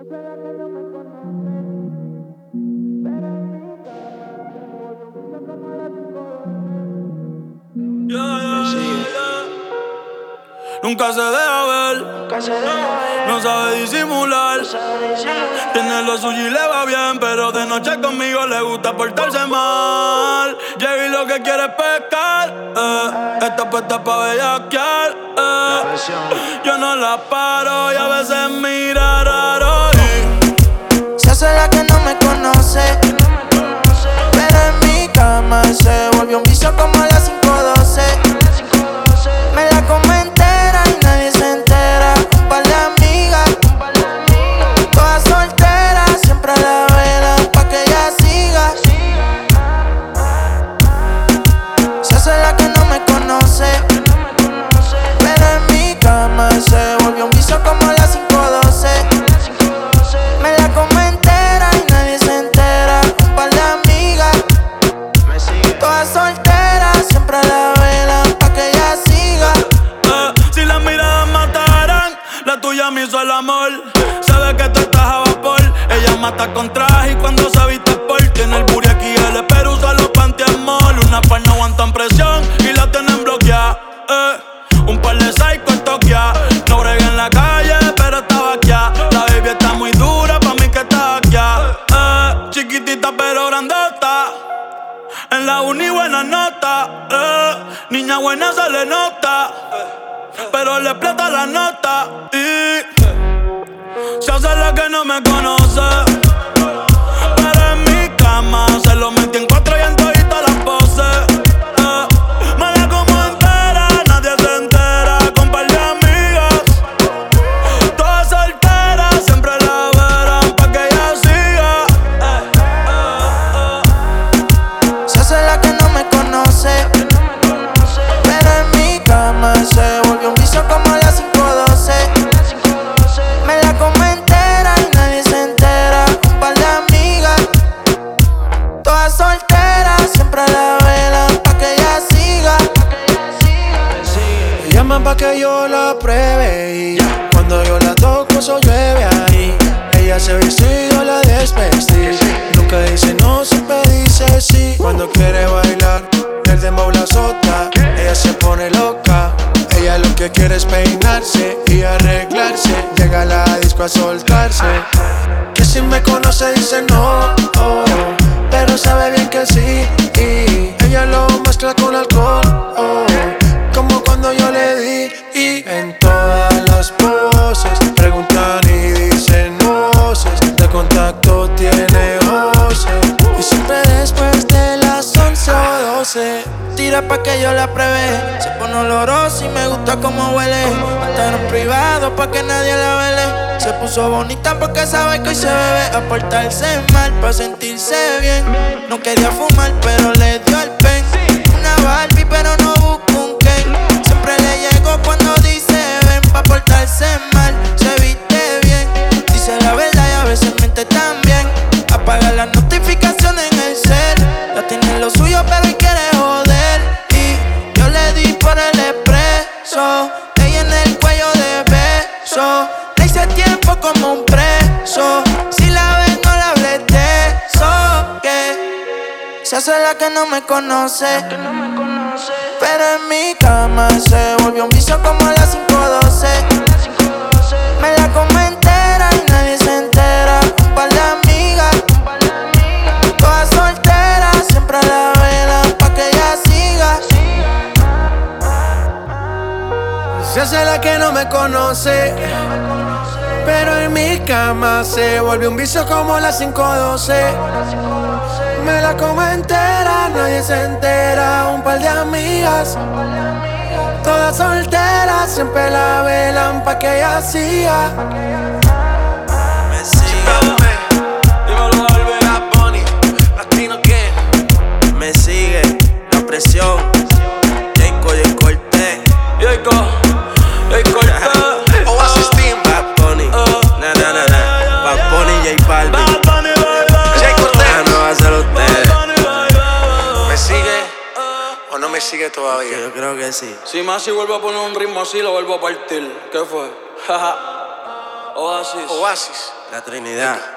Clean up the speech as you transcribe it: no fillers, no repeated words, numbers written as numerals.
Nunca se deja ver, no sabe disimular. Tiene lo suyo y le va bien, pero de noche conmigo le gusta portarse mal. Llega y lo que quiere es pescar, esta puesta pa' bellaquear, Yo no la paro y a veces mira raro se hace la que no me conoce, pero en mi cama se volvió un vicio como a las 5:12. Me la come entera y nadie se entera. Un par de amigas, todas solteras, siempre la velan pa' que ella siga. Se hace la que no me conoce, pero en mi cama se volvió un vicio como a las 5:12. Me la come entera y nadie se entera. Un par de amigas, todas solteras, siempre la velan pa' que ella siga. Si las miradas mataran, la tuya me hizo el amor. Sabe que tú estás a vapor. Ella mata con traje y cuando se viste por. Tiene el booty aquí, el espero usa los panty-amol. Una par no aguantan presión y la tienen bloqueada. Un par de psycho en Tokia. No bregué en la calle, pero estaba aquí. La baby está muy dura, pa' mí que está aquí. Chiquitita pero grandota. En la uni buena nota. Niña buena se le nota, pero le explota la nota. Y se hace la que no me conoce, pero en mi cama se lo metí en 4 y en todita las poses. Me la como entera, nadie se entera. Con par de amigas, todas solteras, siempre la verán pa' que ella siga. Se hace la que no me conoce, pero en mi cama se volvió un vicio como a las 5:12. Me la come entera y nadie se entera. Un par de amigas, todas solteras, siempre la velan pa' que ella siga. Me llaman pa' que yo la pruebe y cuando yo la toco eso llueve ahí. Ella se viste y yo la desvestí. Nunca dice no, siempre dice sí. Cuando quiere bailar, el dembow la azota. Ella se pone loca. Ella lo que quiere es peinarse y arreglarse. Llega a la disco a soltarse. Que si me conoce dice no, pero sabe bien que sí. Y ella lo mezcla con alcohol, como cuando yo le di. Y en todas las poses preguntan y dicen voces. De contacto tiene voces. Y siempre después de las 11 o 12 tira pa' que yo la pruebe. Se pone olorosa y me gusta como huele. Está en privado pa' que nadie la vele. Se puso bonita porque sabe que hoy se bebe. A portarse mal pa' sentirse bien. No quería fumar pero le dio el pen. Una Barbie pero no busca un Ken. Siempre le llego cuando dice ven. Pa' portarse mal, se viste bien. Dice la verdad y a veces miente también. Apaga las notificaciones en el cel. Ya tiene lo suyo pero hoy quiere joder. Y yo le di por el expreso. Ella en el cuello de beso. Le hice tiempo como un preso. Si la ves no le hables de eso. Que se hace la que no me conoce, pero en mi cama se volvió un vicio como a las 5:12. Me la come entera y nadie se entera. Un par de amigas, todas solteras, siempre la velan pa' que ella siga. se hace la que no me conoce, pero en mi cama se volvió un vicio como las 5:12. Me la como entera, nadie se entera. Un par de amigas, todas solteras, siempre la velan pa' que ella siga. Me sigue, dímelo Albert, Bad Bunny, Latino que me sigue, la presión, Jayco y Cortez, Oasis Team, Bad Bunny, Bad Bunny, J Balvin, Jay Cortez, no va a ser usted. ¿Me sigue o no me sigue todavía? Yo creo que sí. Si Masi vuelve a poner un ritmo así, lo vuelvo a partir. ¿Qué fue? Oasis. La Trinidad.